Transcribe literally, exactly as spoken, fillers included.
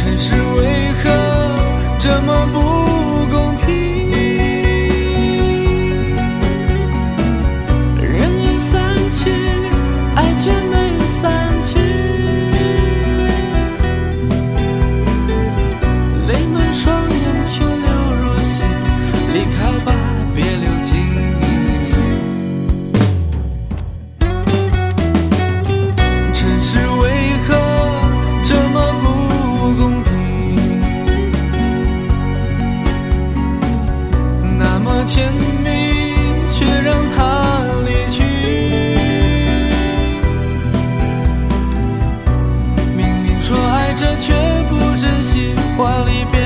尘世为何这么不公平？人已散去，爱却没散去，泪满双眼却流入心，离开吧，别留情。尘世为何这么不公平？那么甜蜜，却让他离去。明明说爱着，却不珍惜，话里别